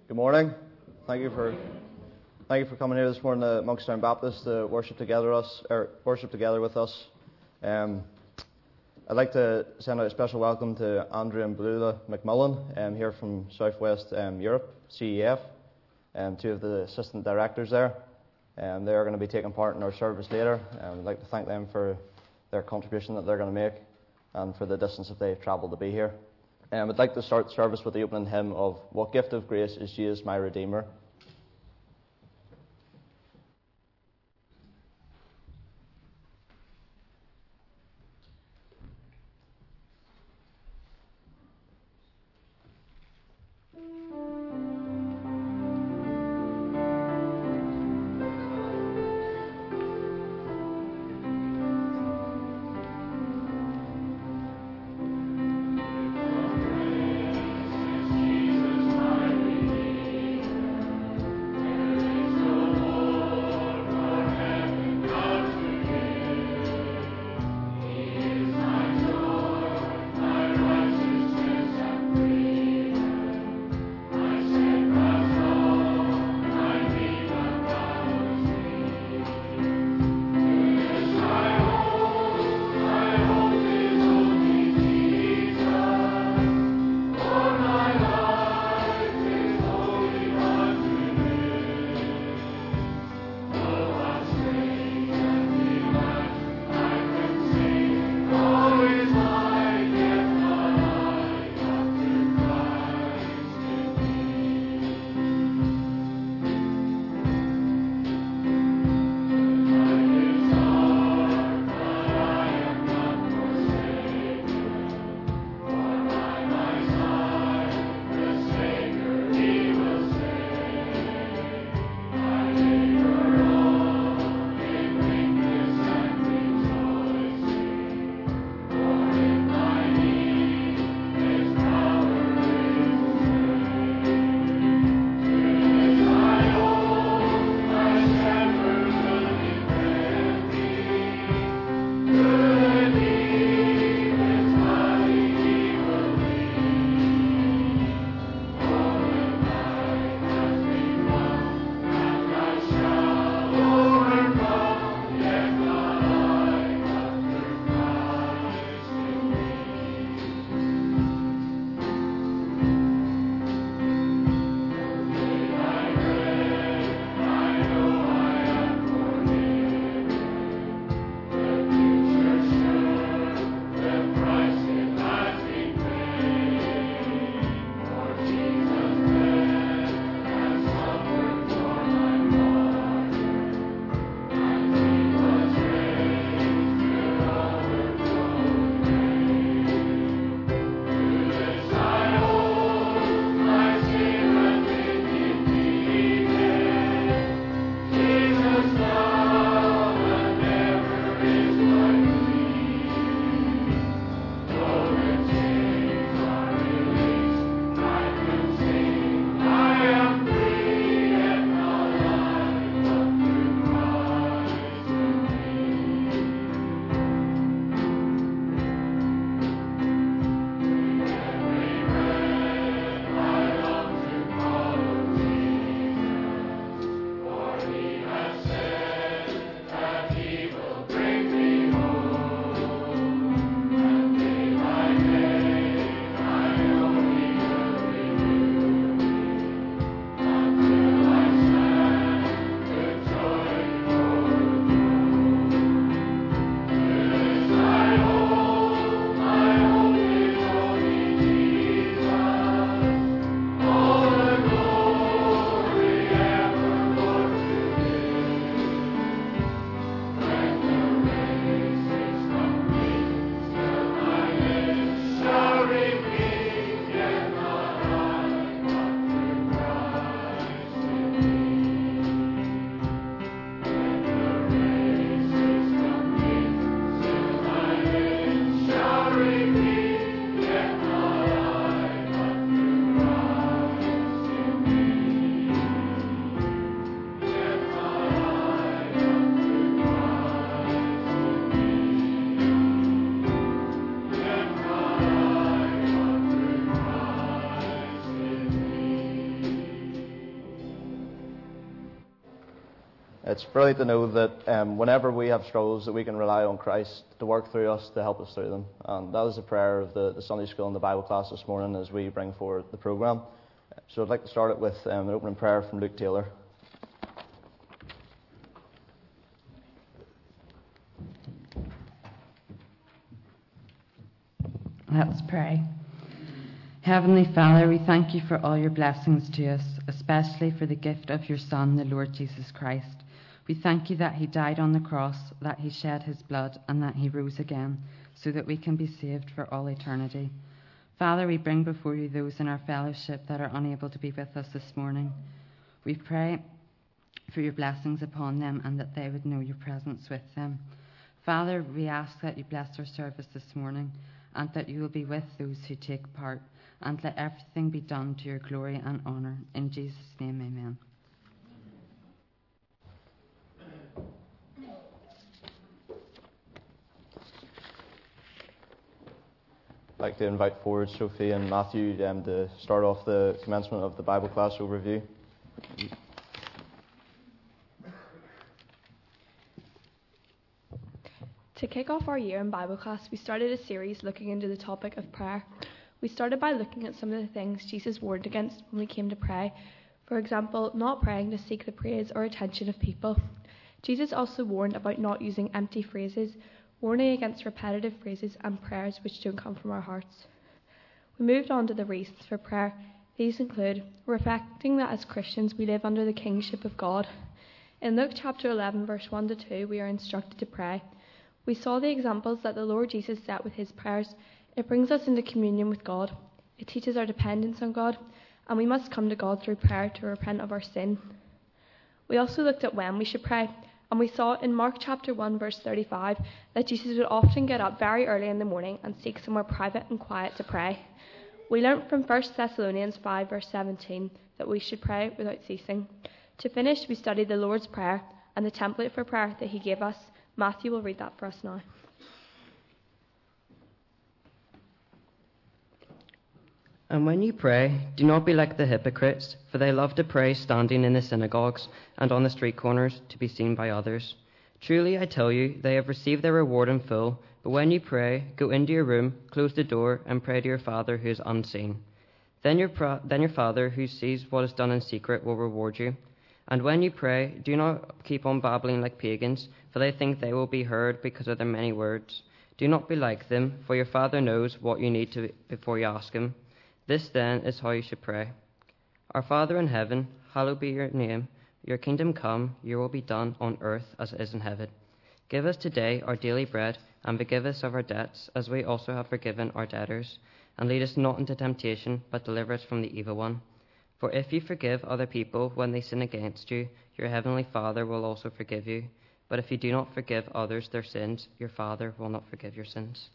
Good morning. Thank you for coming here this morning to Monkstown Baptist to worship together with us. I'd like to send out a special welcome to Andrew and Beulah McMullen here from Southwest Europe, CEF, two of the assistant directors there. They are going to be taking part in our service later. I'd like to thank them for their contribution that they're going to make and for the distance that they've travelled to be here. I'd like to start the service with the opening hymn of What Gift of Grace is Jesus My Redeemer. It's brilliant to know that whenever we have struggles, that we can rely on Christ to work through us to help us through them. And that is the prayer of the Sunday school and the Bible class this morning as we bring forward the programme. So I'd like to start it with an opening prayer from Luke Taylor. Let's pray. Heavenly Father, we thank you for all your blessings to us, especially for the gift of your Son, the Lord Jesus Christ. We thank you that he died on the cross, that he shed his blood, and that he rose again, so that we can be saved for all eternity. Father, we bring before you those in our fellowship that are unable to be with us this morning. We pray for your blessings upon them and that they would know your presence with them. Father, we ask that you bless our service this morning and that you will be with those who take part, and let everything be done to your glory and honour. In Jesus' name, amen. I'd like to invite forward Sophie and Matthew to start off the commencement of the Bible class overview. To kick off our year in Bible class, we started a series looking into the topic of prayer. We started by looking at some of the things Jesus warned against when we came to pray. For example, not praying to seek the praise or attention of people. Jesus also warned about not using empty phrases, warning against repetitive phrases and prayers which don't come from our hearts. We moved on to the reasons for prayer. These include reflecting that as Christians we live under the kingship of God. In Luke chapter 11, verse 1 to 2, we are instructed to pray. We saw the examples that the Lord Jesus set with his prayers. It brings us into communion with God. It teaches our dependence on God, and we must come to God through prayer to repent of our sin. We also looked at when we should pray, and we saw in Mark chapter 1 verse 35 that Jesus would often get up very early in the morning and seek somewhere private and quiet to pray. We learnt from 1 Thessalonians 5 verse 17 that we should pray without ceasing. To finish, we studied the Lord's Prayer and the template for prayer that he gave us. Matthew will read that for us now. And when you pray, do not be like the hypocrites, for they love to pray standing in the synagogues and on the street corners to be seen by others. Truly, I tell you, they have received their reward in full. But when you pray, go into your room, close the door, and pray to your Father who is unseen. Then your Father who sees what is done in secret will reward you. And when you pray, do not keep on babbling like pagans, for they think they will be heard because of their many words. Do not be like them, for your Father knows what you need to before you ask him. This then is how you should pray. Our Father in heaven, hallowed be your name. Your kingdom come, your will be done on earth as it is in heaven. Give us today our daily bread, and forgive us of our debts, as we also have forgiven our debtors. And lead us not into temptation, but deliver us from the evil one. For if you forgive other people when they sin against you, your heavenly Father will also forgive you. But if you do not forgive others their sins, your Father will not forgive your sins.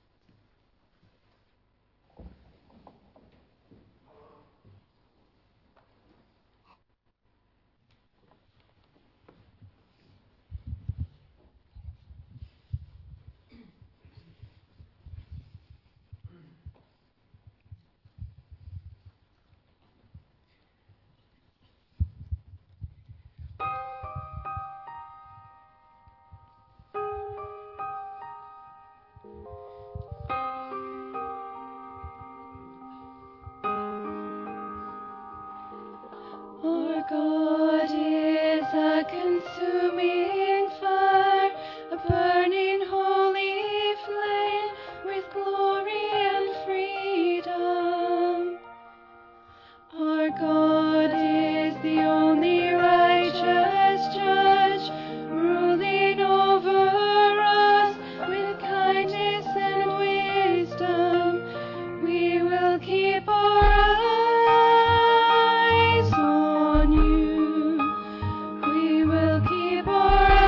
Our God is a consuming fire, a burning holy flame with glory and freedom. Our God is the only righteous judge, ruling over us with kindness and wisdom. We will keep our eyes on you. We will keep our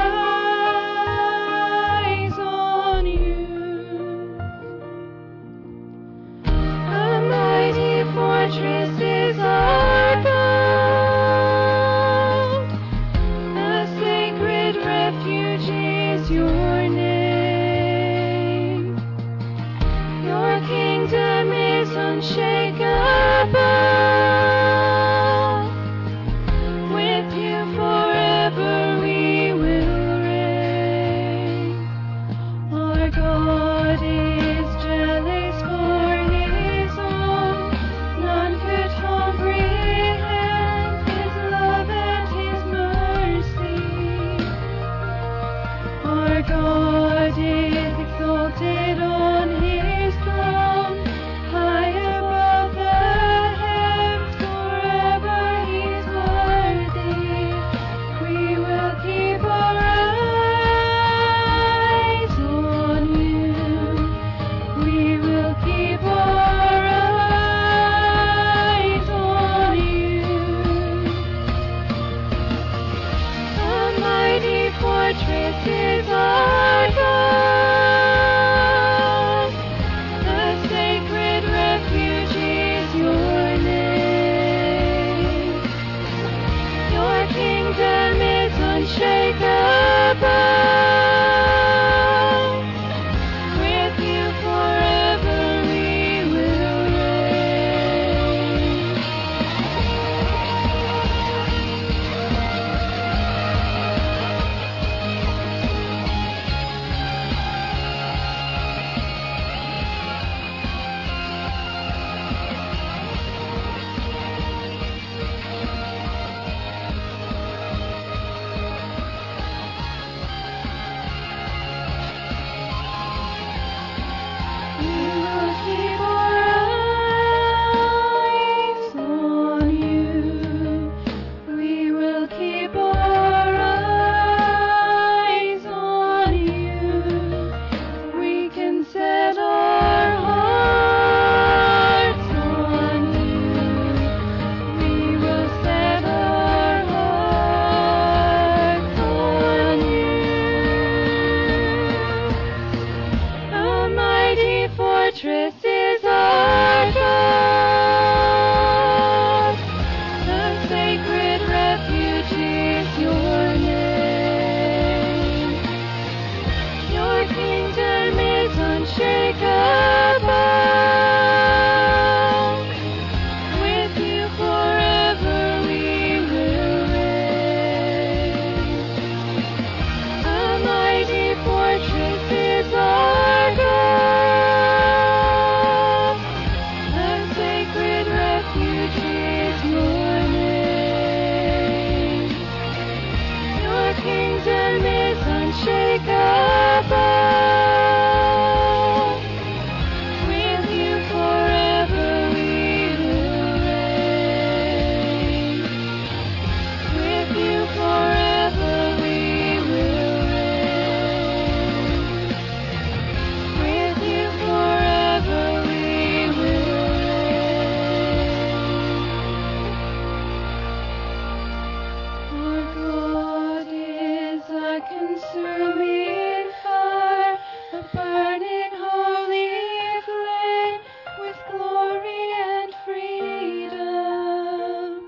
keep our eyes on you. We will keep our eyes on you. A mighty fortress is our God. The sacred refuge is your name. Your kingdom is unshakable. With you forever we will reign. We will keep our eyes on you. We will keep our eyes on you. We can set our hearts on you. We will set our hearts on you. A mighty fortress is our God. The sacred refuge is your name. Your kingdom is unshakable. With you forever we will reign. A mighty fortress is our God. The sacred refuge is your name. Your kingdom is unshakable. With you forever we will reign. With you forever we will reign. With you forever we will reign. Our God is a consuming fire, a burning holy flame with glory and freedom.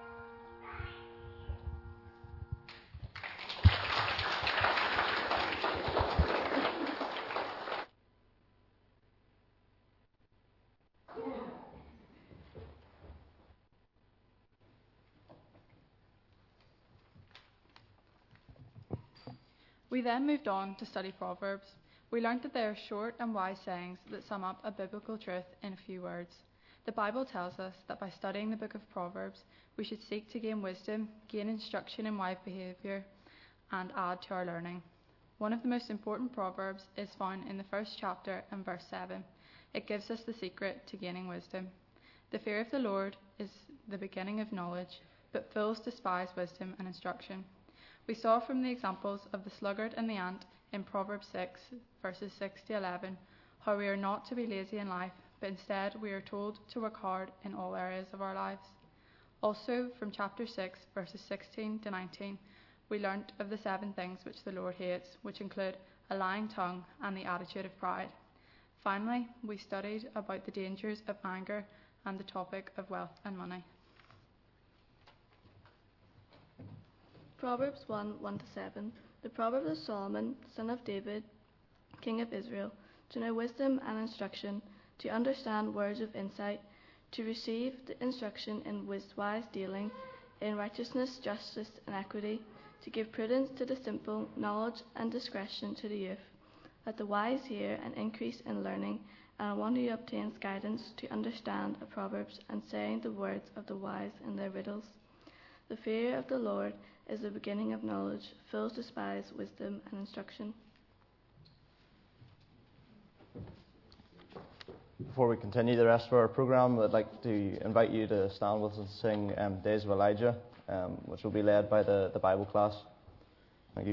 We then moved on to study Proverbs. We learned that they are short and wise sayings that sum up a biblical truth in a few words. The Bible tells us that by studying the book of Proverbs, we should seek to gain wisdom, gain instruction in wise behaviour, and add to our learning. One of the most important proverbs is found in the first chapter and verse 7. It gives us the secret to gaining wisdom. The fear of the Lord is the beginning of knowledge, but fools despise wisdom and instruction. We saw from the examples of the sluggard and the ant in Proverbs 6, verses 6 to 11, how we are not to be lazy in life, but instead we are told to work hard in all areas of our lives. Also, from chapter 6, verses 16 to 19, we learnt of the 7 things which the Lord hates, which include a lying tongue and the attitude of pride. Finally, we studied about the dangers of anger and the topic of wealth and money. Proverbs 1:1-7. The Proverbs of Solomon, son of David, king of Israel, to know wisdom and instruction, to understand words of insight, to receive the instruction in wise dealing, in righteousness, justice, and equity, to give prudence to the simple, knowledge and discretion to the youth. Let the wise hear and increase in learning, and one who obtains guidance to understand the proverbs and saying the words of the wise in their riddles. The fear of the Lord is the beginning of knowledge. Fools despise wisdom and instruction. Before we continue the rest of our programme, I'd like to invite you to stand with us and sing Days of Elijah, which will be led by the Bible class. Thank you.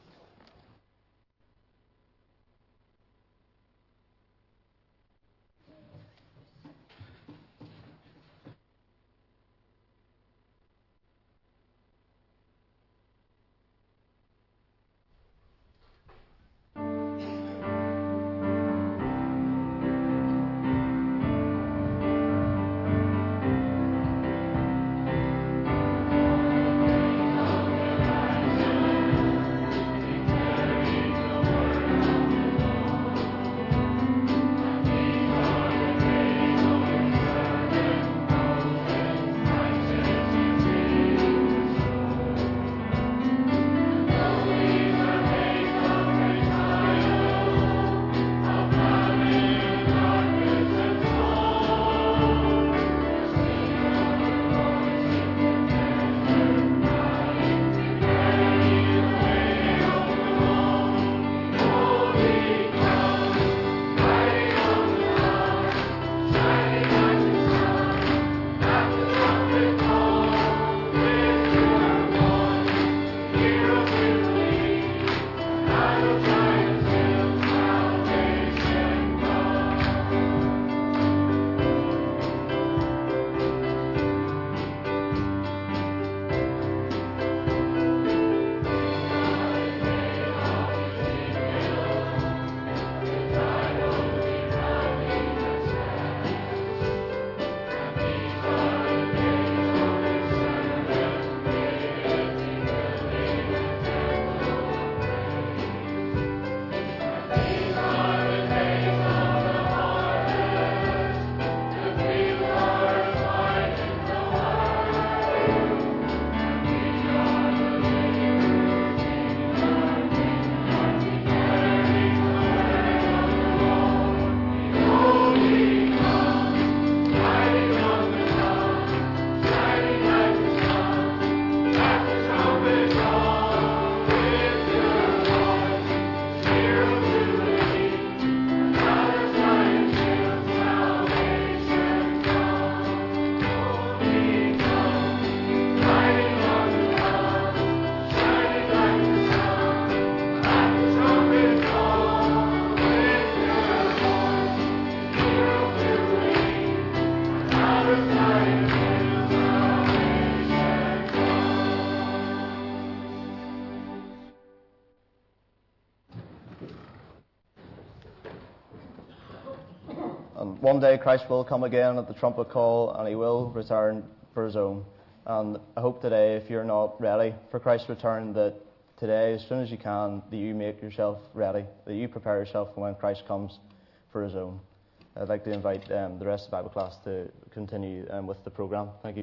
And one day Christ will come again at the trumpet call, and he will return for his own. And I hope today, if you're not ready for Christ's return, that today, as soon as you can, that you make yourself ready, that you prepare yourself for when Christ comes for his own. I'd like to invite the rest of the Bible class to continue with the programme. Thank you.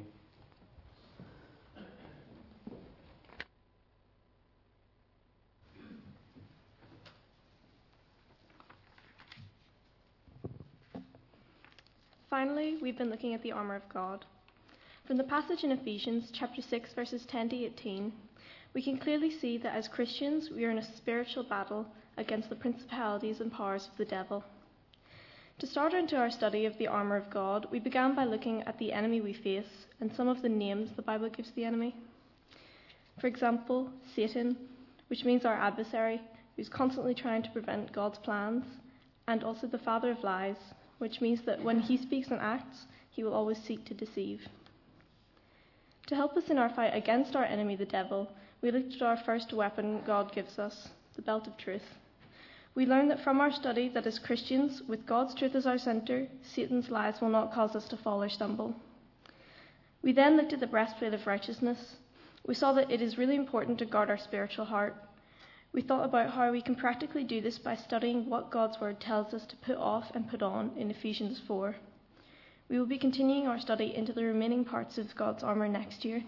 Finally, we've been looking at the armour of God. From the passage in Ephesians chapter 6, verses 10 to 18, we can clearly see that as Christians, we are in a spiritual battle against the principalities and powers of the devil. To start into our study of the armour of God, we began by looking at the enemy we face and some of the names the Bible gives the enemy. For example, Satan, which means our adversary, who's constantly trying to prevent God's plans, and also the father of lies, which means that when he speaks and acts, he will always seek to deceive. To help us in our fight against our enemy, the devil, we looked at our first weapon God gives us, the belt of truth. We learned that from our study that as Christians, with God's truth as our centre, Satan's lies will not cause us to fall or stumble. We then looked at the breastplate of righteousness. We saw that it is really important to guard our spiritual heart. We thought about how we can practically do this by studying what God's word tells us to put off and put on in Ephesians 4. We will be continuing our study into the remaining parts of God's armour next year.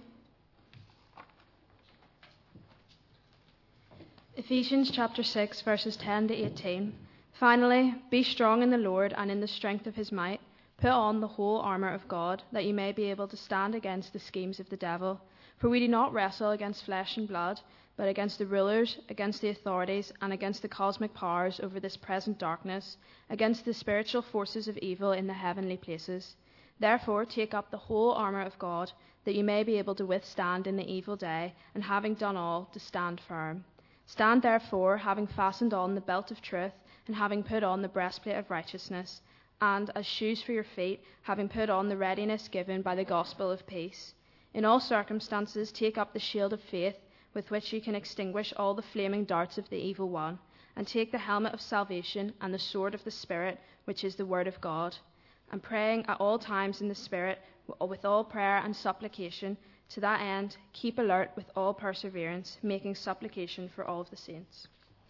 Ephesians chapter 6, verses 10 to 18. Finally, be strong in the Lord and in the strength of his might. Put on the whole armour of God, that you may be able to stand against the schemes of the devil. For we do not wrestle against flesh and blood, but against the rulers, against the authorities, and against the cosmic powers over this present darkness, against the spiritual forces of evil in the heavenly places. Therefore, take up the whole armour of God, that you may be able to withstand in the evil day, and having done all, to stand firm. Stand therefore, having fastened on the belt of truth, and having put on the breastplate of righteousness, and as shoes for your feet, having put on the readiness given by the gospel of peace. In all circumstances take up the shield of faith, with which you can extinguish all the flaming darts of the evil one, and take the helmet of salvation and the sword of the Spirit, which is the word of God, and praying at all times in the Spirit, with all prayer and supplication. To that end, keep alert with all perseverance, making supplication for all of the saints.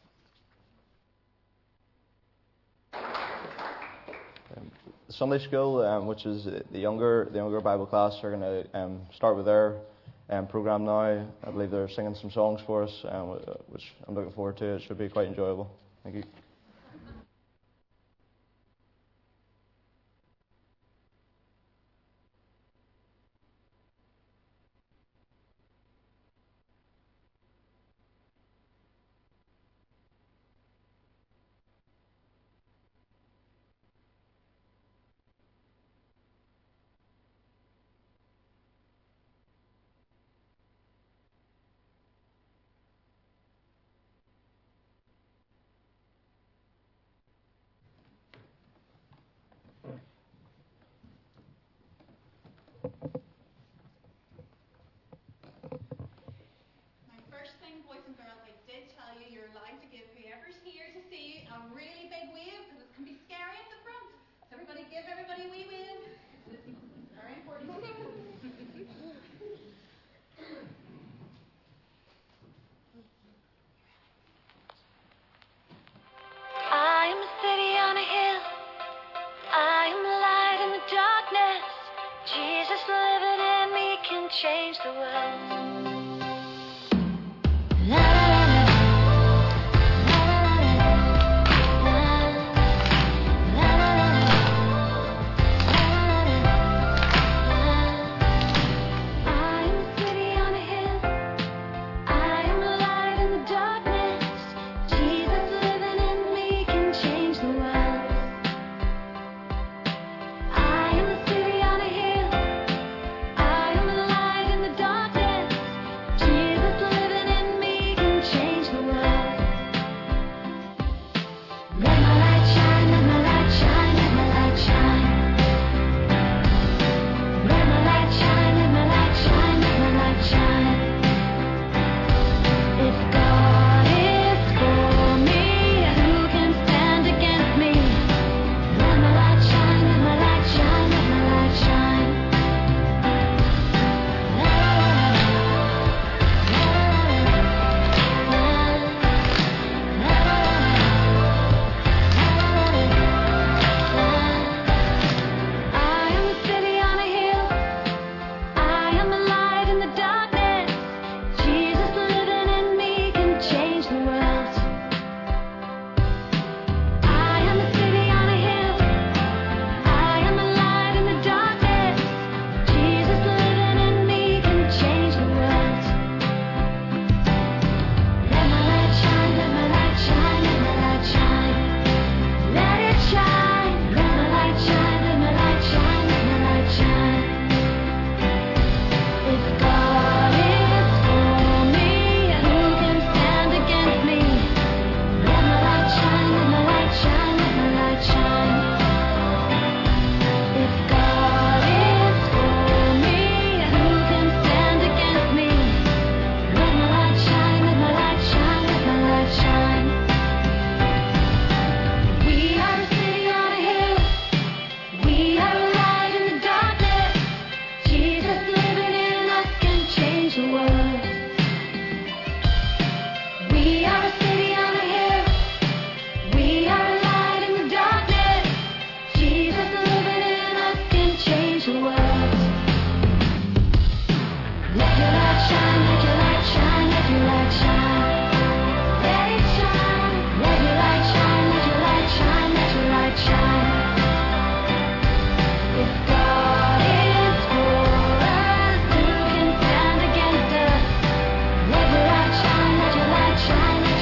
Sunday school, which is the younger Bible class, are going to start with their program now. I believe they're singing some songs for us, which I'm looking forward to. It should be quite enjoyable. Thank you. First thing, boys and girls, I did tell you you're allowed to give whoever's here to see you a really big wave, because it can be scary at the front. So everybody give everybody a wee wave. It's very important. I am a city on a hill. I am a light in the darkness. Jesus living in me can change the world. Shine.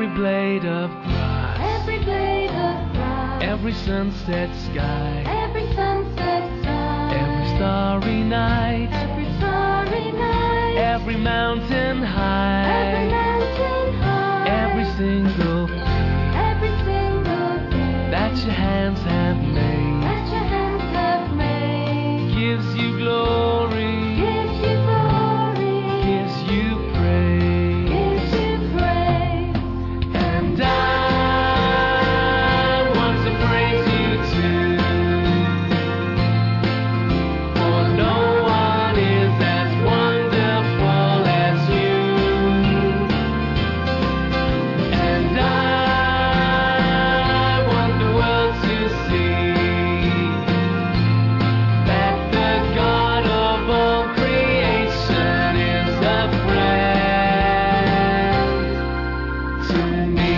Every blade of grass, every blade of grass, every sunset sky, every sunset sky, every starry night, every starry night, every mountain high, every mountain high, every single thing that your hands have made, that your hands have made, gives you glory, gives you glory, gives you praise, gives you praise. and I want to praise you too, for no one is as wonderful as you, and I want the world to see that the God of all creation is a friend to me.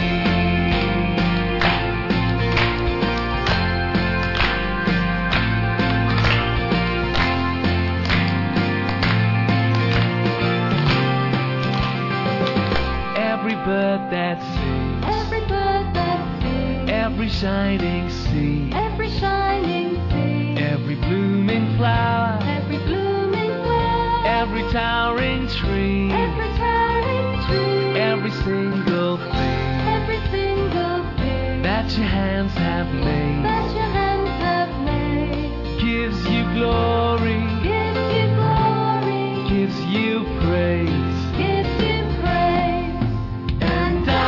Every bird that sings, Every bird that sings, every shining sea, every shining sea, every blooming flower, every blooming flower, every towering tree, every towering tree, every single thing every single thing that your hands have made, that your hands have made, gives you glory, gives you glory, gives you praise, gives you praise. and I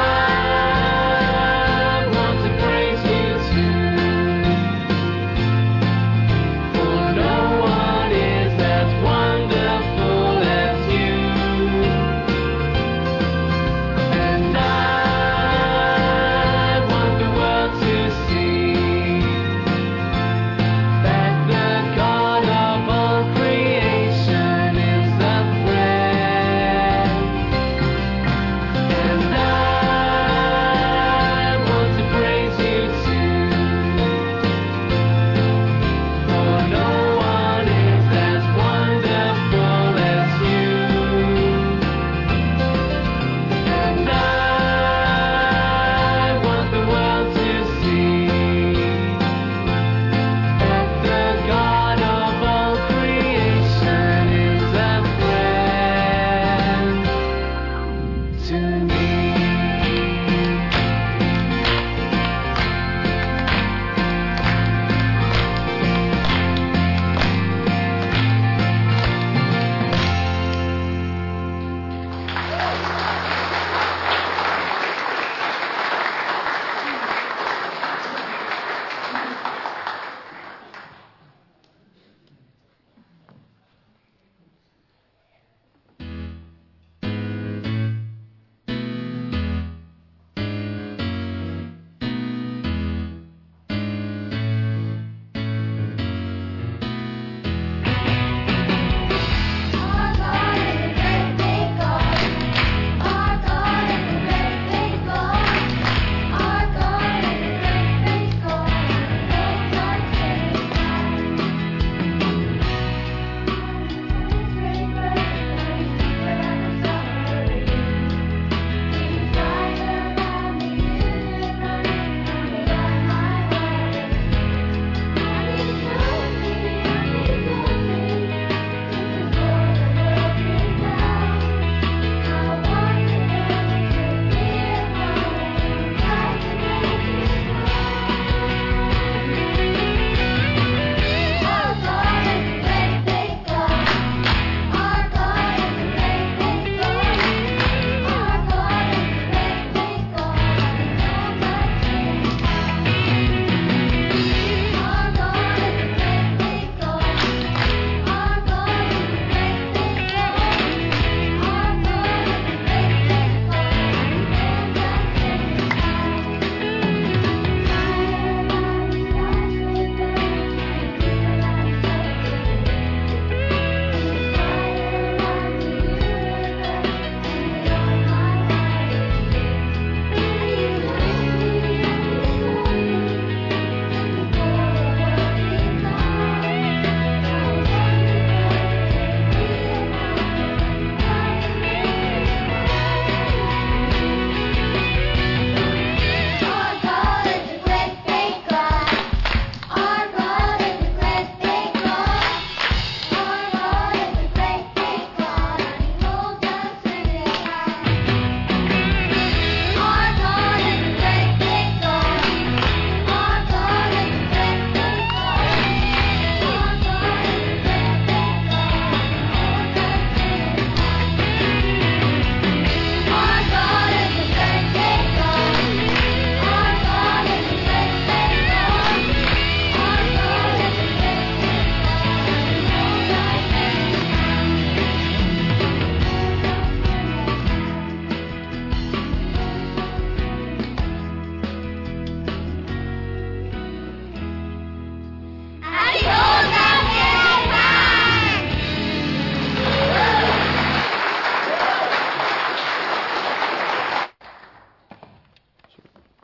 want to praise you too, for no one is as wonderful as you, and I want the world to see that the God of all creation is a friend, and I want to praise you too, for no one is as wonderful as you, and I want the world to see that the God of all creation is a friend to me.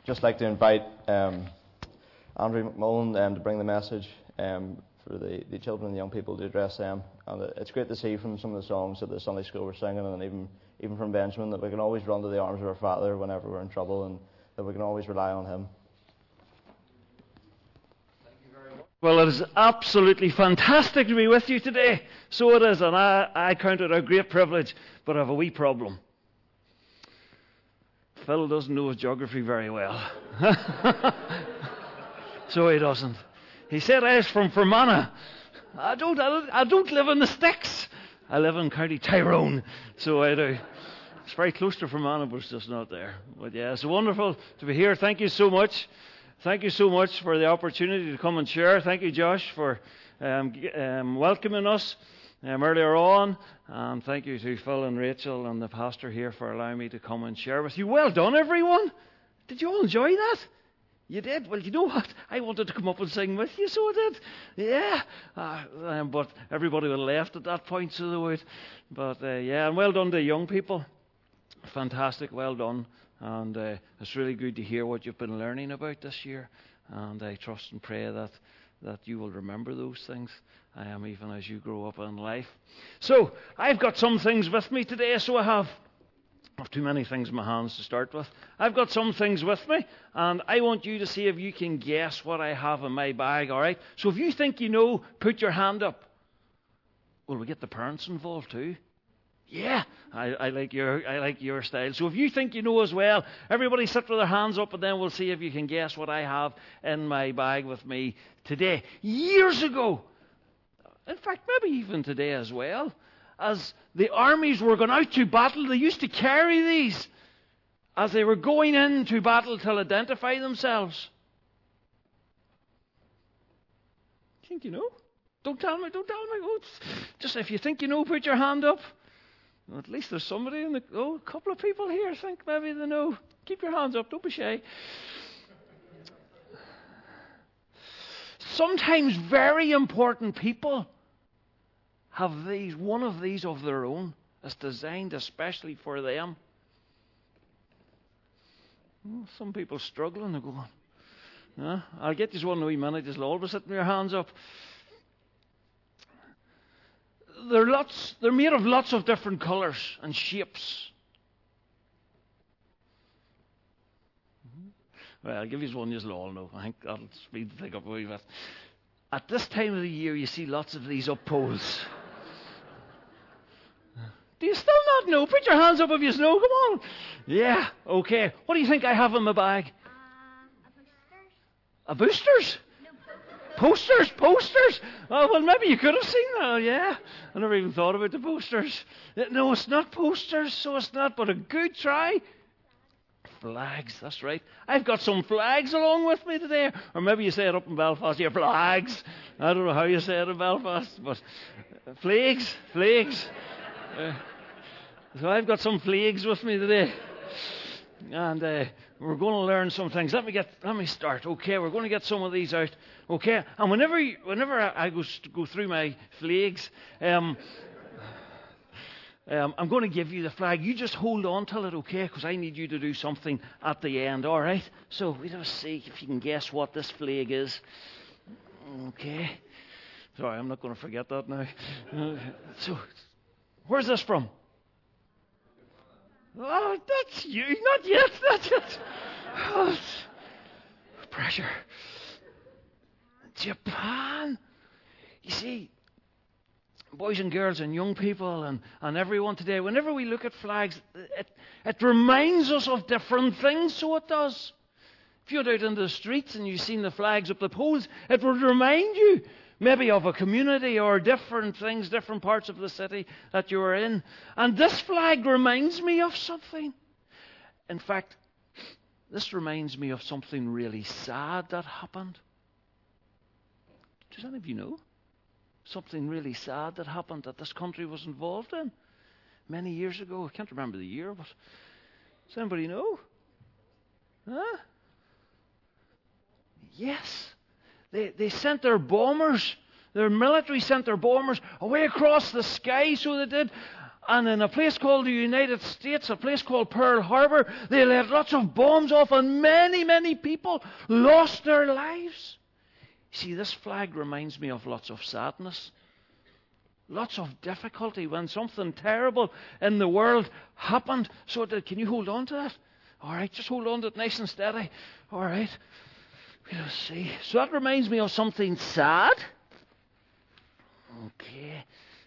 just like to invite Andrew McMullen to bring the message for the children and the young people to address them. And it's great to see from some of the songs that the Sunday school were singing, and even from Benjamin, that we can always run to the arms of our Father whenever we're in trouble, and that we can always rely on Him. Well, it is absolutely fantastic to be with you today. So it is, and I count it a great privilege, but I have a wee problem. Phil doesn't know his geography very well. So he doesn't. He said I was from Fermanagh. I don't live in the sticks. I live in County Tyrone, so I do. It's very close to Fermanagh, but it's just not there. But yeah, it's wonderful to be here. Thank you so much. Thank you so much for the opportunity to come and share. Thank you, Josh, for welcoming us earlier on. And thank you to Phil and Rachel and the pastor here for allowing me to come and share with you. Well done, everyone. Did you all enjoy that? You did? Well, you know what? I wanted to come up and sing with you, so I did. Yeah. But everybody would have left at that point, so they would. But yeah, and well done to young people. Fantastic, well done. And it's really good to hear what you've been learning about this year. And I trust and pray that you will remember those things, even as you grow up in life. So, I've got some things with me today, so I have too many things in my hands to start with. I've got some things with me, and I want you to see if you can guess what I have in my bag, alright? So if you think you know, put your hand up. Will we get the parents involved too? Yeah, I like your style. So if you think you know as well, everybody sit with their hands up, and then we'll see if you can guess what I have in my bag with me today. Years ago, in fact, maybe even today as well, as the armies were going out to battle, they used to carry these as they were going into battle to identify themselves. Think you know? Don't tell me. Oh, just if you think you know, put your hand up. Well, at least there's somebody a couple of people here think maybe they know. Keep your hands up, don't be shy. Sometimes very important people have one of these of their own. It's designed especially for them. Some people struggling, they're going, I'll get this one in a wee minute, just all of a sudden your hands up. They're made of lots of different colours and shapes. Well, I'll give you one you all know. I think that'll speed the thing up a wee bit. At this time of the year, you see lots of these up poles. Do you still not know? Put your hands up if you know. Come on. Yeah, okay. What do you think I have in my bag? A boosters? Posters. Oh, well, maybe you could have seen that, yeah. I never even thought about the posters. No, it's not posters, so it's not, but a good try. Flags, that's right. I've got some flags along with me today. Or maybe you say it up in Belfast, yeah, flags. I don't know how you say it in Belfast, but flags. So I've got some flags with me today. And we're going to learn some things. Let me start. Okay, we're going to get some of these out. Okay, and whenever I go through my flags, I'm going to give you the flag. You just hold on to it, okay? Because I need you to do something at the end. All right. So we're going to see if you can guess what this flag is. Okay. Sorry, I'm not going to forget that now. So, where's this from? Oh, that's you. Not yet. Oh, pressure. Japan. You see, boys and girls and young people and everyone today, whenever we look at flags, it reminds us of different things, so it does. If you're out in the streets and you've seen the flags up the poles, it would remind you maybe of a community or different things, different parts of the city that you are in. And this flag reminds me of something. In fact, this reminds me of something really sad that happened. Does any of you know? Something really sad that happened that this country was involved in many years ago. I can't remember the year, but does anybody know? Huh? Yes. They sent their bombers, their military sent their bombers away across the sky, so they did. And in a place called the United States, a place called Pearl Harbor, they let lots of bombs off and many, many people lost their lives. See, this flag reminds me of lots of sadness, lots of difficulty when something terrible in the world happened. So can you hold on to that? All right, just hold on to it nice and steady. All right. We'll see. So that reminds me of something sad. Okay.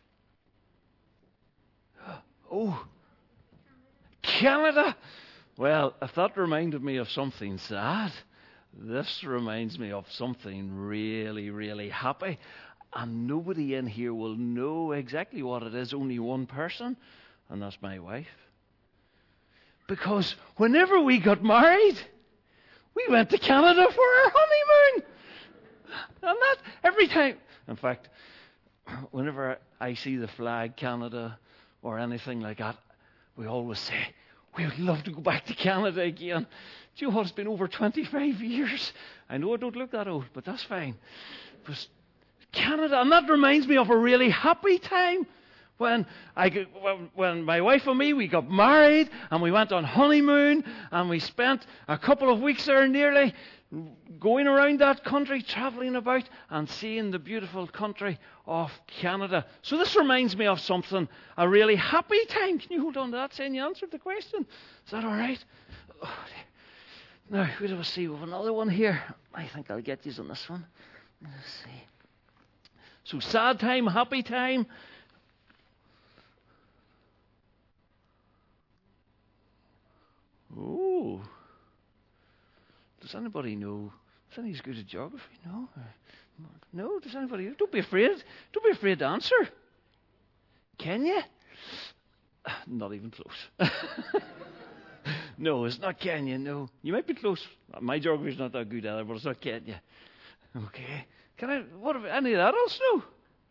Oh, Canada. Well, if that reminded me of something sad, this reminds me of something really, really happy. And nobody in here will know exactly what it is, only one person, and that's my wife. Because whenever we got married, we went to Canada for our honeymoon. And that every time. In fact, whenever I see the flag Canada or anything like that, we always say, we would love to go back to Canada again. Do you know what? It's been over 25 years. I know I don't look that old, but that's fine. But Canada, and that reminds me of a really happy time when my wife and me, we got married and we went on honeymoon and we spent a couple of weeks there nearly going around that country, travelling about and seeing the beautiful country of Canada. So this reminds me of something, a really happy time. Can you hold on to that, saying you answered the question? Is that all right? Oh, now, wait till we see. We have another one here. I think I'll get you on this one. Let's see. So sad time, happy time. Oh. Does anybody know? Is anybody good at geography? No? No? Does anybody? Don't be afraid. Don't be afraid to answer. Can you? Not even close. No, it's not Kenya, no. You might be close. My geography's not that good either, but it's not Kenya. Okay. What if any of that else know?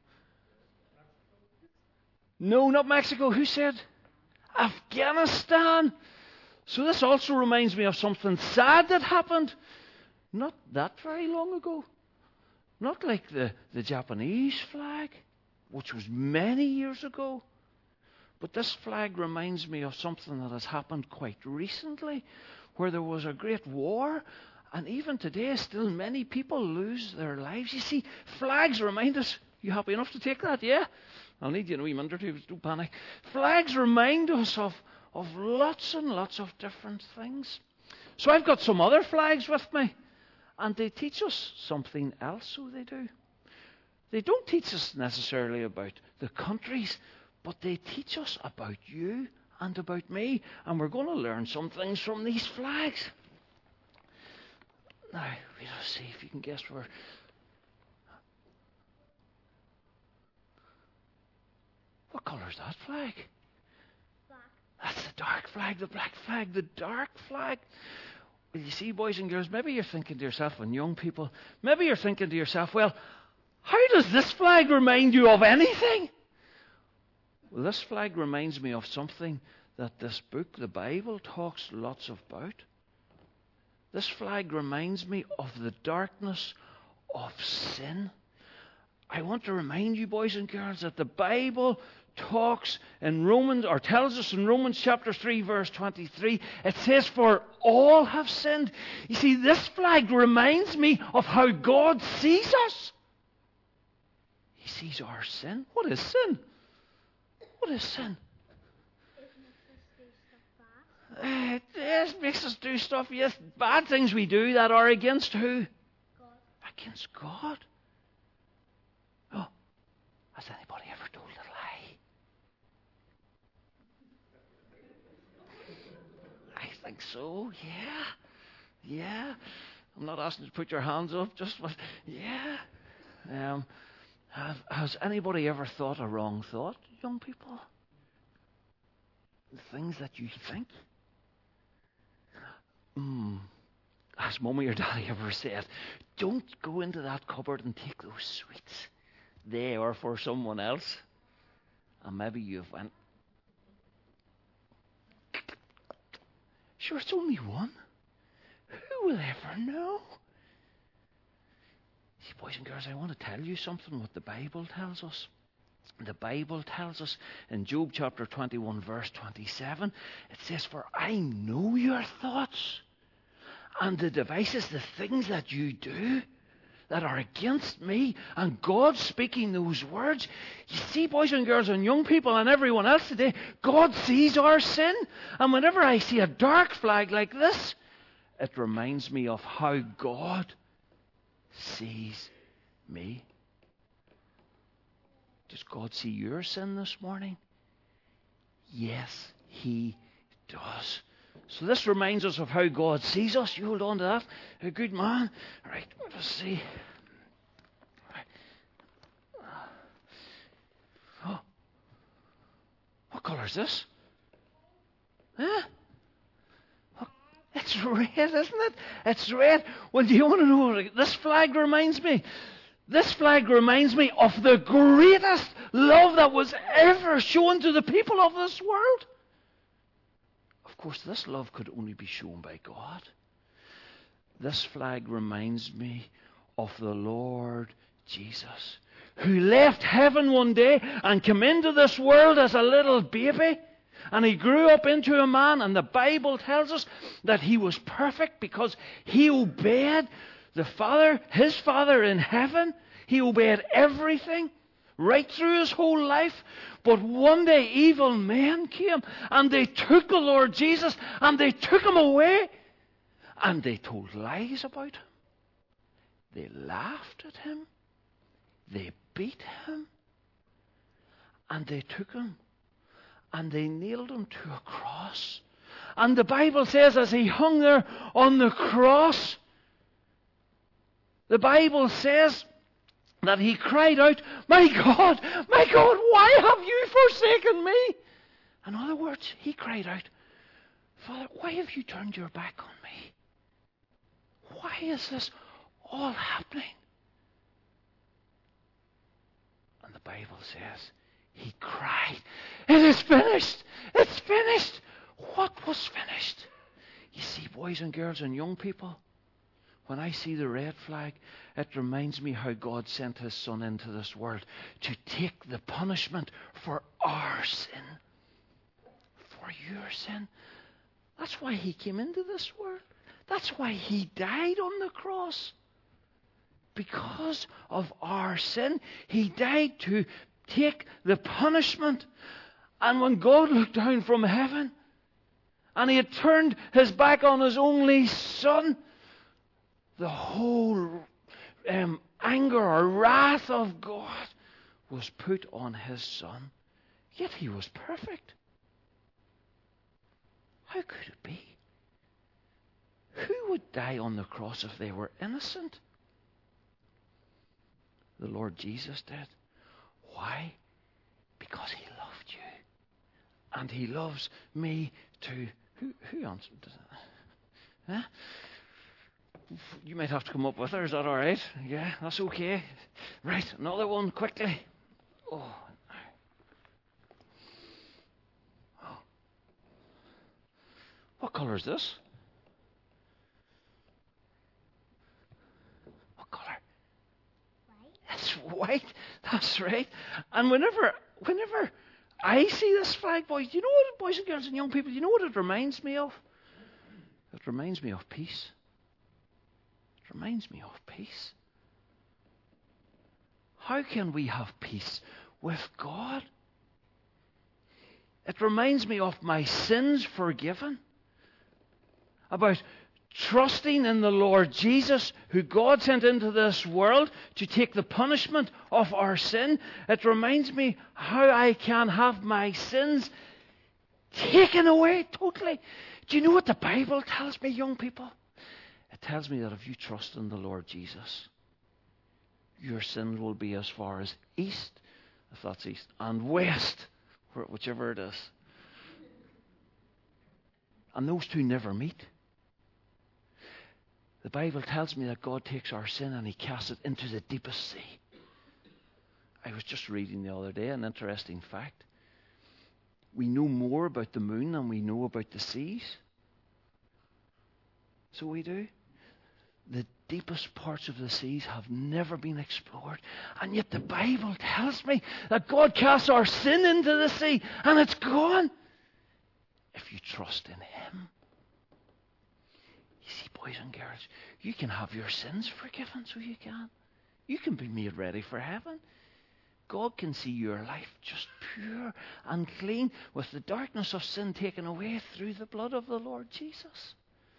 No, not Mexico. Who said? Afghanistan. So this also reminds me of something sad that happened not that very long ago. Not like the Japanese flag, which was many years ago. But this flag reminds me of something that has happened quite recently, where there was a great war, and even today still many people lose their lives. You see, flags remind us. You happy enough to take that, yeah? I'll need you in a wee minute or two, don't panic. Flags remind us of lots and lots of different things. So I've got some other flags with me, and they teach us something else, so they do. They don't teach us necessarily about the countries, but they teach us about you and about me, and we're going to learn some things from these flags. Now, we'll see if you can guess where. What colour is that flag? Black. That's the dark flag, the black flag, the dark flag. Well, you see, boys and girls, maybe you're thinking to yourself, and young people, maybe you're thinking to yourself, well, how does this flag remind you of anything? Well, this flag reminds me of something that this book, the Bible, talks lots about. This flag reminds me of the darkness of sin. I want to remind you, boys and girls, that the Bible talks in Romans, or tells us in Romans chapter 3, verse 23, it says, for all have sinned. You see, this flag reminds me of how God sees us. He sees our sin. What is sin? What is sin? It makes us do stuff, yes, bad things we do that are against who? God. Against God. Oh, has anybody ever told a lie? I think so, yeah. Yeah. I'm not asking you to put your hands up, just what, yeah. Has anybody ever thought a wrong thought, young people? The things that you think? Has Mummy or Daddy ever said, don't go into that cupboard and take those sweets? They are for someone else. And maybe you've went, sure, it's only one. Who will ever know? See, boys and girls, I want to tell you something what the Bible tells us. The Bible tells us in Job chapter 21, verse 27, it says, "For I know your thoughts and the devices, the things that you do that are against me." And God speaking those words. You see, boys and girls and young people and everyone else today, God sees our sin. And whenever I see a dark flag like this, it reminds me of how God sees me. Does God see your sin this morning? Yes, He does. So this reminds us of how God sees us. You hold on to that. A good man. Right, let's see. Oh. What colour is this? Huh? It's red, isn't it? It's red. Well, do you want to know what this flag reminds me? This flag reminds me of the greatest love that was ever shown to the people of this world. Of course, this love could only be shown by God. This flag reminds me of the Lord Jesus, who left heaven one day and came into this world as a little baby. And he grew up into a man, and the Bible tells us that he was perfect because he obeyed the Father, his Father in heaven. He obeyed everything right through his whole life. But one day evil men came and they took the Lord Jesus and they took him away. And they told lies about him. They laughed at him. They beat him. And they took him and they nailed him to a cross. And the Bible says as he hung there on the cross, the Bible says that he cried out, my God, why have you forsaken me?" In other words, he cried out, "Father, why have you turned your back on me? Why is this all happening?" And the Bible says he cried, "It is finished! It's finished!" What was finished? You see, boys and girls and young people, when I see the red flag, it reminds me how God sent his Son into this world to take the punishment for our sin, for your sin. That's why he came into this world. That's why he died on the cross. Because of our sin, he died to take the punishment. And when God looked down from heaven and he had turned his back on his only Son, the whole anger or wrath of God was put on his Son. Yet he was perfect. How could it be? Who would die on the cross if they were innocent? The Lord Jesus did. Why? Because he loved you. And he loves me too. Who answered that? Huh? You might have to come up with her. Is that all right? Yeah, that's okay. Right, another one quickly. Oh. What colour is this? What colour? White. It's white. That's right. And whenever I see this flag, boys, you know what, boys and girls and young people, you know what it reminds me of? It reminds me of peace. It reminds me of peace. How can we have peace with God? It reminds me of my sins forgiven. About trusting in the Lord Jesus, who God sent into this world to take the punishment of our sin. It reminds me how I can have my sins taken away totally. Do you know what the Bible tells me, young people? It tells me that if you trust in the Lord Jesus, your sins will be as far as east, if that's east, and west, whichever it is. And those two never meet. The Bible tells me that God takes our sin and he casts it into the deepest sea. I was just reading the other day an interesting fact. We know more about the moon than we know about the seas. So we do. the deepest parts of the seas have never been explored. And yet the Bible tells me that God casts our sin into the sea and it's gone if you trust in Him. You see, boys and girls, you can have your sins forgiven, so you can. You can be made ready for heaven. God can see your life just pure and clean with the darkness of sin taken away through the blood of the Lord Jesus.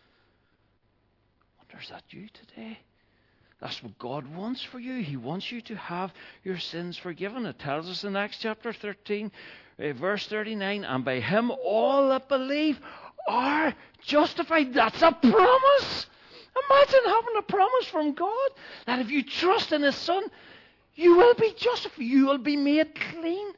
I wonder, is that you today? That's what God wants for you. He wants you to have your sins forgiven. It tells us in Acts chapter 13, verse 39, and by Him all that believe are justified. That's a promise. Imagine having a promise from God that if you trust in His Son, you will be justified. You will be made clean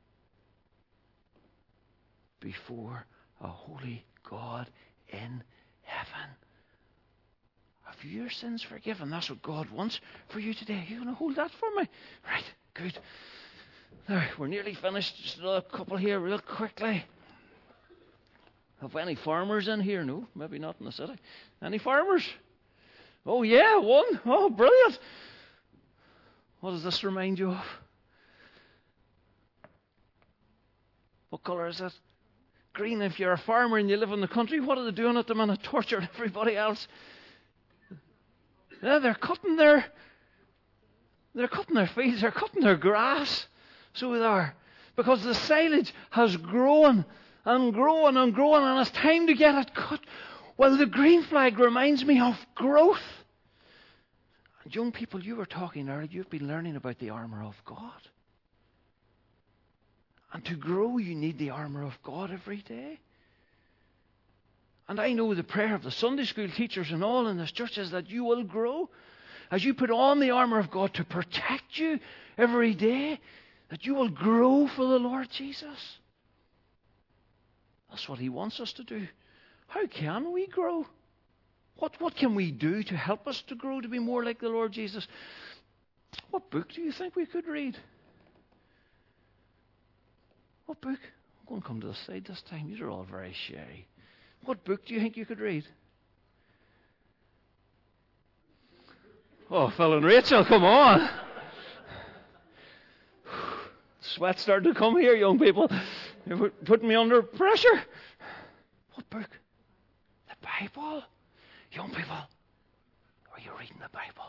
before a holy God in heaven. Have you your sins forgiven? That's what God wants for you today. Are you going to hold that for me? Right, good. Now, we're nearly finished. Just another couple here real quickly. Have any farmers in here? No, maybe not in the city. Any farmers? Oh yeah, one. Oh, brilliant. What does this remind you of? What colour is it? Green if you're a farmer and you live in the country. What are they doing at the minute? Torturing everybody else. Yeah, they're cutting their fields, they're cutting their grass. So they are. Because the silage has grown and grown and grown, and it's time to get it cut. Well, the green flag reminds me of growth. And young people, you were talking earlier, you've been learning about the armour of God. And to grow, you need the armour of God every day. And I know the prayer of the Sunday school teachers and all in this church is that you will grow as you put on the armour of God to protect you every day, that you will grow for the Lord Jesus. That's what He wants us to do. How can we grow? What can we do to help us to grow to be more like the Lord Jesus? What book do you think we could read? What book? I'm going to come to the side this time. You're all very shy. What book do you think you could read? Oh, Phil and Rachel, come on. Sweat's starting to come here, young people. You're putting me under pressure. What book? The Bible. Young people, are you reading the Bible?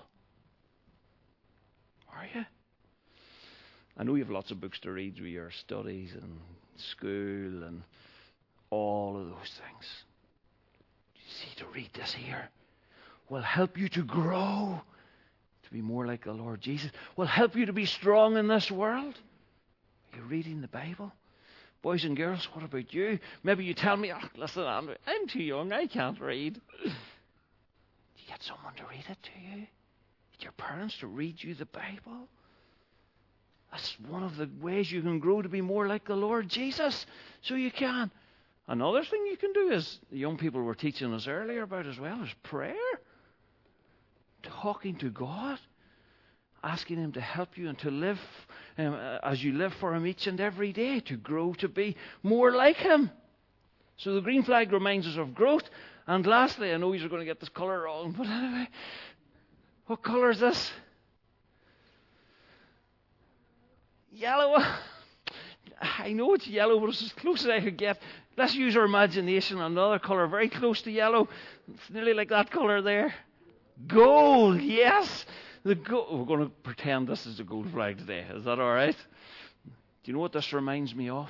Are you? I know you have lots of books to read with your studies and school and all of those things. You see, to read this here will help you to grow, to be more like the Lord Jesus, will help you to be strong in this world. Are you reading the Bible? Boys and girls, what about you? Maybe you tell me, oh, listen, Andrew, I'm too young, I can't read. You get someone to read it to you. Get your parents to read you the Bible. That's one of the ways you can grow to be more like the Lord Jesus. So you can. Another thing you can do is, the young people were teaching us earlier about as well, is prayer. Talking to God. Asking Him to help you and to live as you live for Him each and every day. To grow to be more like Him. So the green flag reminds us of growth. And lastly, I know you're going to get this colour wrong, but anyway, what colour is this? Yellow. I know it's yellow, but it's as close as I could get. Let's use our imagination. Another colour very close to yellow. It's nearly like that colour there. Gold, yes. We're going to pretend this is the gold flag today. Is that all right? Do you know what this reminds me of?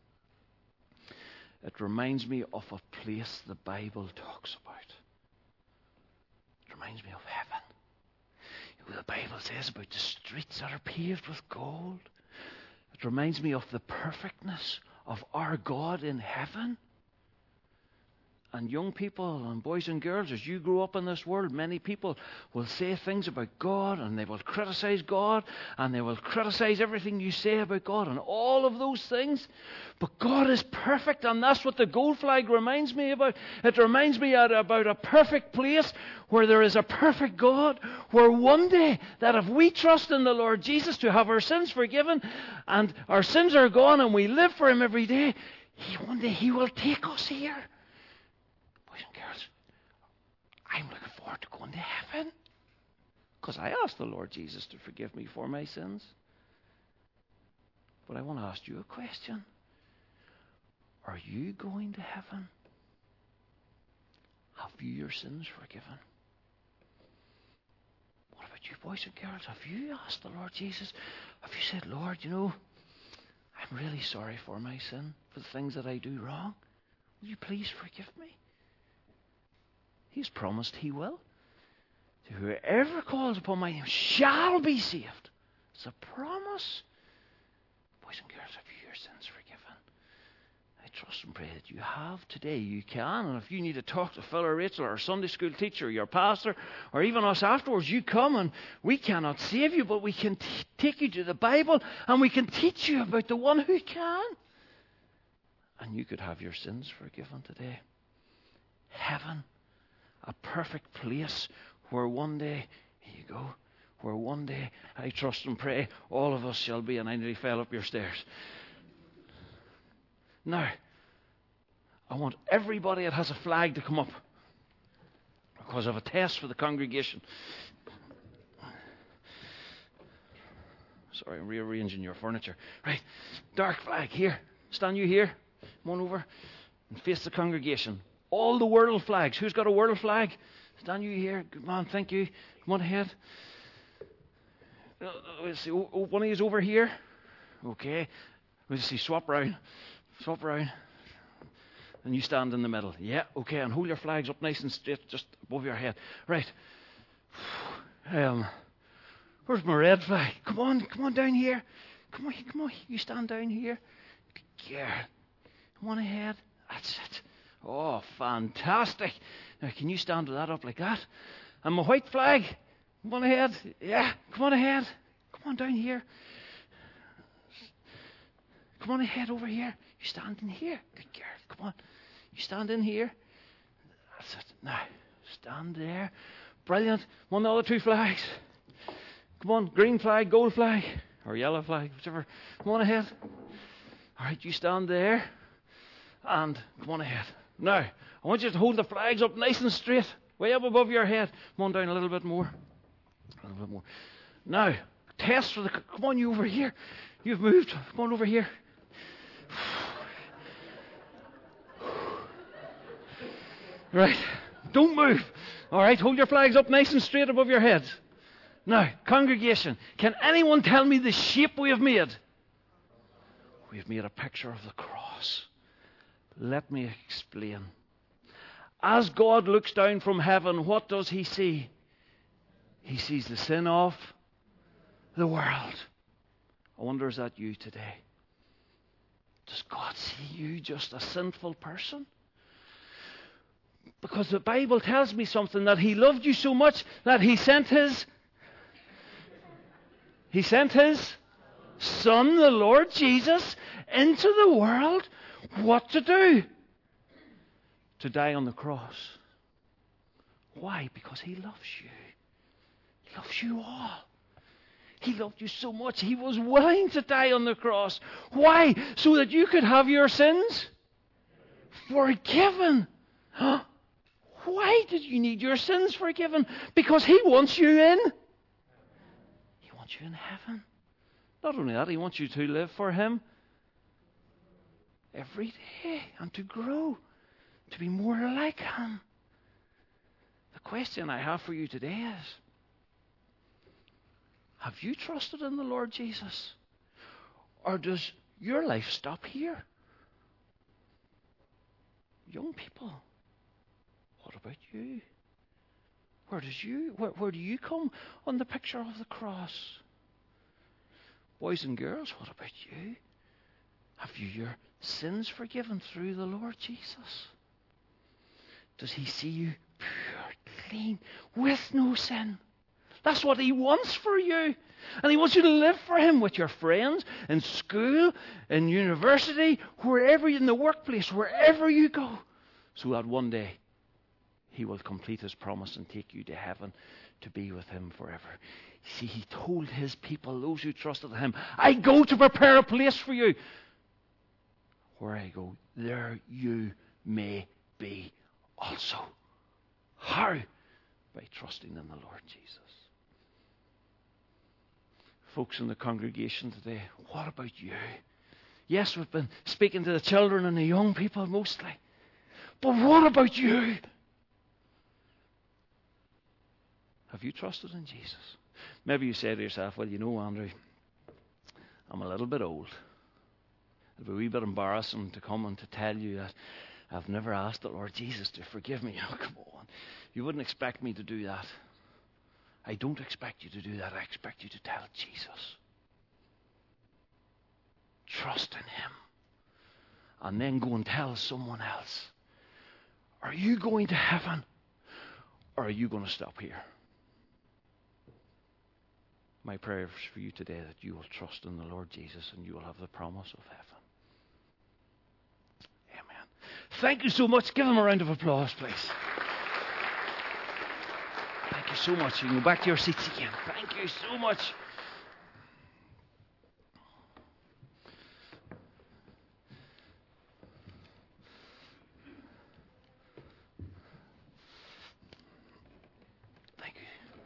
It reminds me of a place the Bible talks about. It reminds me of heaven. The Bible says about the streets that are paved with gold. It reminds me of the perfectness of our God in heaven. And young people and boys and girls, as you grow up in this world, many people will say things about God, and they will criticize God, and they will criticize everything you say about God, and all of those things. But God is perfect, and that's what the gold flag reminds me about. It reminds me about a perfect place where there is a perfect God, where one day, that if we trust in the Lord Jesus to have our sins forgiven, and our sins are gone, and we live for Him every day, one day He will take us here. Boys and girls, I'm looking forward to going to heaven? Because I asked the Lord Jesus to forgive me for my sins. But I want to ask you a question. Are you going to heaven? Have you your sins forgiven? What about you, boys and girls? Have you asked the Lord Jesus? Have you said, Lord, I'm really sorry for my sin, for the things that I do wrong. Will you please forgive me? He's promised he will. To whoever calls upon my name shall be saved. It's a promise. Boys and girls, have you your sins forgiven? I trust and pray that you have today. You can. And if you need to talk to Phil or Rachel or our Sunday school teacher or your pastor or even us afterwards, you come, and we cannot save you, but we can take you to the Bible and we can teach you about the one who can. And you could have your sins forgiven today. Heaven, a perfect place where one day, here you go, where one day, I trust and pray, all of us shall be, and I nearly fell up your stairs. Now, I want everybody that has a flag to come up, because I have a test for the congregation. Sorry, I'm rearranging your furniture. Right, dark flag, here. Stand you here. Come on over and face the congregation. All the world flags. Who's got a world flag? Stand you here. Good man, thank you. Come on ahead. Let's see. One of you over here. Okay. Let's see. Swap round. Swap round. And you stand in the middle. Yeah, okay. And hold your flags up nice and straight, just above your head. Right. Where's my red flag? Come on down here. Come on. You stand down here. Good girl. Come on ahead. That's it. Oh, fantastic. Now, can you stand with that up like that? And my white flag. Come on ahead. Yeah, come on ahead. Come on down here. Come on ahead over here. You stand in here. Good girl. Come on. You stand in here. That's it. Now, stand there. Brilliant. One of the other two flags. Come on. Green flag, gold flag, or yellow flag, whichever. Come on ahead. All right, you stand there. And come on ahead. Now, I want you to hold the flags up nice and straight, way up above your head. Come on down a little bit more. A little bit more. Now, test for the... Come on, you over here. You've moved. Come on over here. Right. Don't move. All right, hold your flags up nice and straight above your heads. Now, congregation, can anyone tell me the shape we have made? We have made a picture of the cross. Let me explain. As God looks down from heaven, what does he see? He sees the sin of the world. I wonder, is that you today? Does God see you just a sinful person? Because the Bible tells me something, that he loved you so much that he sent his Son, the Lord Jesus, into the world. What to do? To die on the cross. Why? Because he loves you. He loves you all. He loved you so much, he was willing to die on the cross. Why? So that you could have your sins forgiven. Huh? Why did you need your sins forgiven? Because he wants you in. He wants you in heaven. Not only that, he wants you to live for him every day and to grow, to be more like him. The question I have for you today is, have you trusted in the Lord Jesus? Or does your life stop here? Young people, what about you? Where do you come on the picture of the cross? Boys and girls, what about you? Have you your sins forgiven through the Lord Jesus? Does he see you pure, clean, with no sin? That's what he wants for you. And he wants you to live for him with your friends, in school, in university, wherever, in the workplace, wherever you go. So that one day he will complete his promise and take you to heaven to be with him forever. See, he told his people, those who trusted him, I go to prepare a place for you. Where I go, there you may be also. How? by trusting in the Lord Jesus. Folks in the congregation today, what about you? Yes, we've been speaking to the children and the young people mostly. But what about you? Have you trusted in Jesus? Maybe you say to yourself, well, you know, Andrew, I'm a little bit old. It'd be a wee bit embarrassing to come and to tell you that I've never asked the Lord Jesus to forgive me. Oh, come on. You wouldn't expect me to do that. I don't expect you to do that. I expect you to tell Jesus. Trust in Him. And then go and tell someone else. Are you going to heaven? Or are you going to stop here? My prayer is for you today that you will trust in the Lord Jesus and you will have the promise of heaven. Amen. Thank you so much. Give them a round of applause, please. Thank you so much. You can go back to your seats again. Thank you so much. Thank you.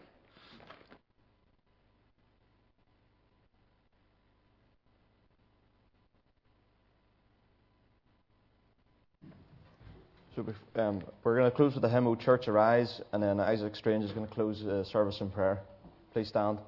So we're going to close with the hymn, O Church Arise, and then Isaac Strange is going to close the service in prayer. Please stand.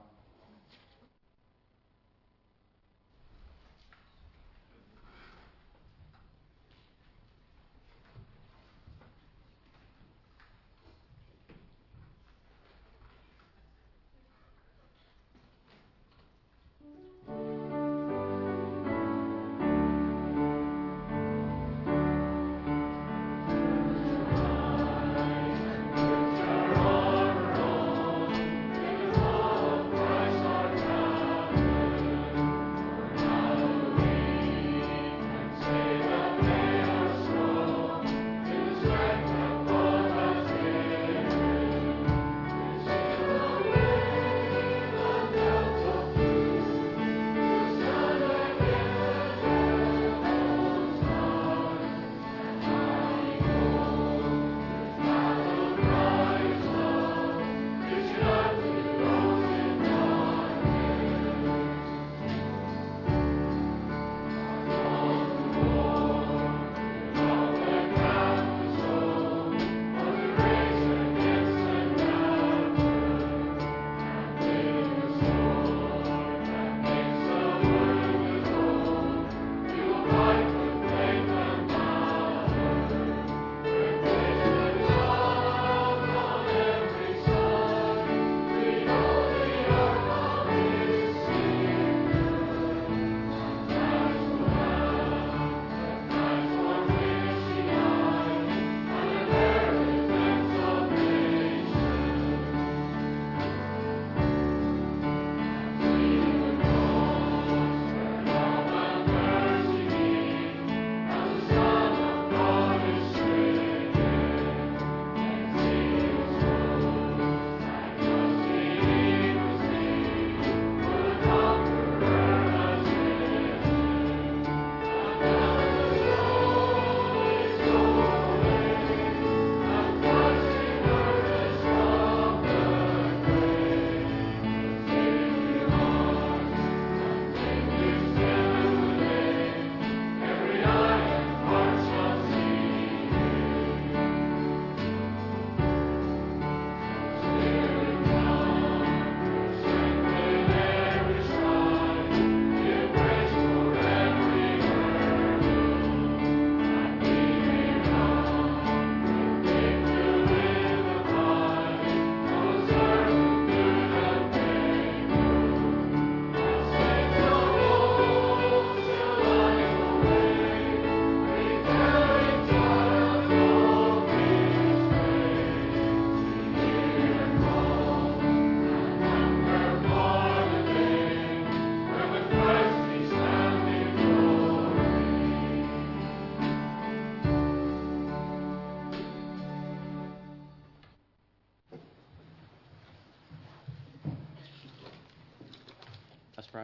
Let's pray.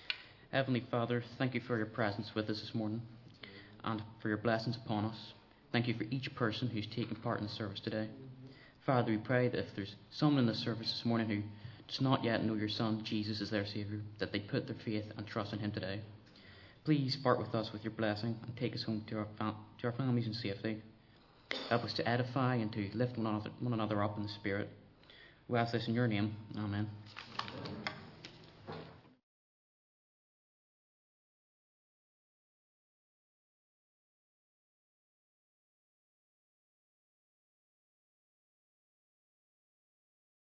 Heavenly Father, thank you for your presence with us this morning and for your blessings upon us. Thank you for each person who's taken part in the service today. Father, we pray that if there's someone in the service this morning who does not yet know your Son, Jesus, as their Saviour, that they put their faith and trust in him today. Please part with us with your blessing and take us home to our families in safety. Help us to edify and to lift one another up in the Spirit. We ask this in your name. Amen.